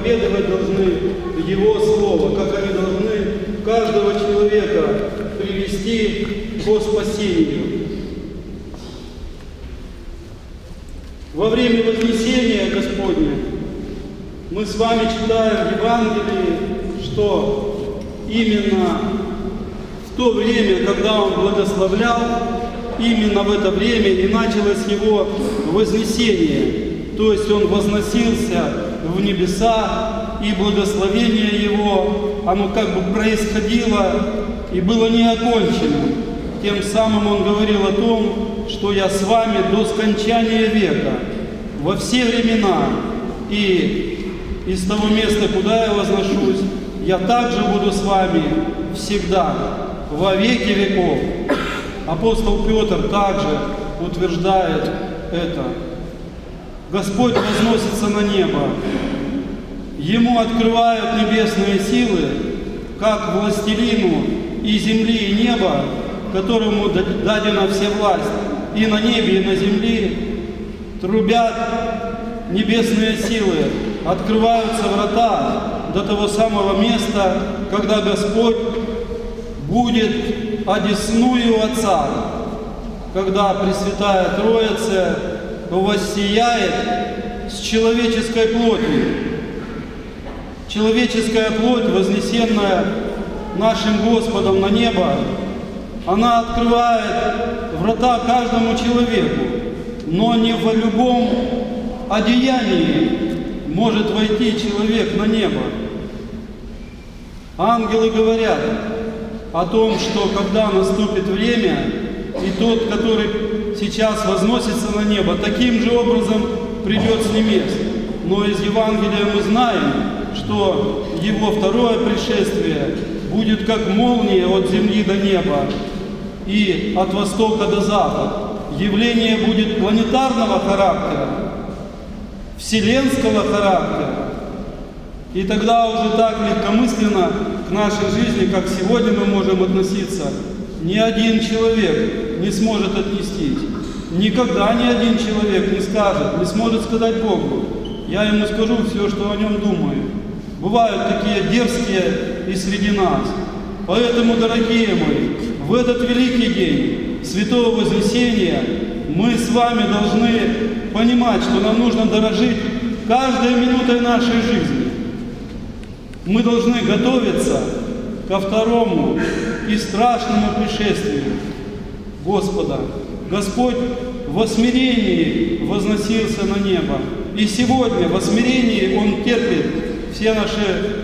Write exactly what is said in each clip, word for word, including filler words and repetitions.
проповедовать должны Его Слово, как они должны каждого человека привести ко спасению. Во время Вознесения Господня мы с вами читаем в Евангелии, что именно в то время, когда Он благословлял, именно в это время и началось Его вознесение. То есть Он возносился в небеса, и благословение Его, оно как бы происходило и было не окончено. Тем самым Он говорил о том, что я с вами до скончания века, во все времена. И из того места, куда я возношусь, я также буду с вами всегда, во веки веков. Апостол Петр также утверждает это. Господь возносится на небо. Ему открывают небесные силы, как властелину и земли, и неба, которому дадена вся власть, и на небе, и на земле. Трубят небесные силы, открываются врата до того самого места, когда Господь будет одесную Отца, когда Пресвятая Троица воссияет с человеческой плотью. Человеческая плоть, вознесенная нашим Господом на небо, она открывает врата каждому человеку, но не в любом одеянии может войти человек на небо. Ангелы говорят о том, что когда наступит время, и тот, который сейчас возносится на небо, таким же образом придет с небес. Но из Евангелия мы знаем, что Его второе пришествие будет как молния от земли до неба и от востока до запада. Явление будет планетарного характера, вселенского характера. И тогда уже так легкомысленно к нашей жизни, как сегодня мы можем относиться, ни один человек не сможет отнестись. Никогда ни один человек не скажет, не сможет сказать Богу: я ему скажу все, что о нем думаю. Бывают такие дерзкие и среди нас. Поэтому, дорогие мои, в этот великий день Святого Вознесения мы с вами должны понимать, что нам нужно дорожить каждой минутой нашей жизни. Мы должны готовиться ко второму и страшному пришествию Господа. Господь в смирении возносился на небо. И сегодня в смирении Он терпит все наши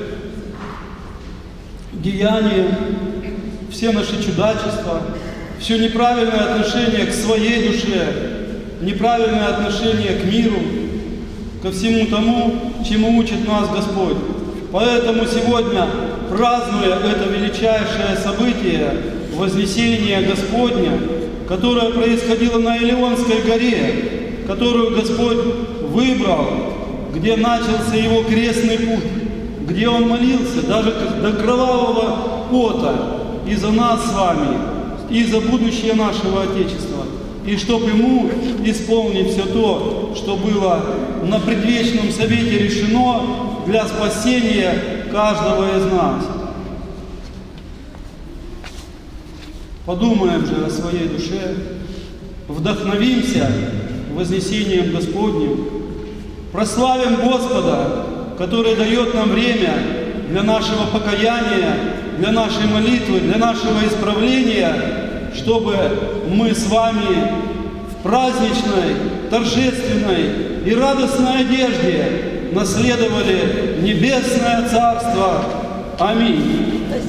деяния, все наши чудачества, все неправильное отношение к своей душе, неправильное отношение к миру, ко всему тому, чему учит нас Господь. Поэтому сегодня, празднуя это величайшее событие, Вознесение Господня, которое происходило на Илионской горе, которую Господь выбрал, где начался Его крестный путь, где Он молился даже до кровавого пота и за нас с вами, и за будущее нашего Отечества, и чтобы Ему исполнить все то, что было на предвечном совете решено для спасения каждого из нас. Подумаем же о своей душе, вдохновимся Вознесением Господним, прославим Господа, который дает нам время для нашего покаяния, для нашей молитвы, для нашего исправления, чтобы мы с вами в праздничной, торжественной и радостной одежде наследовали Небесное Царство. Аминь.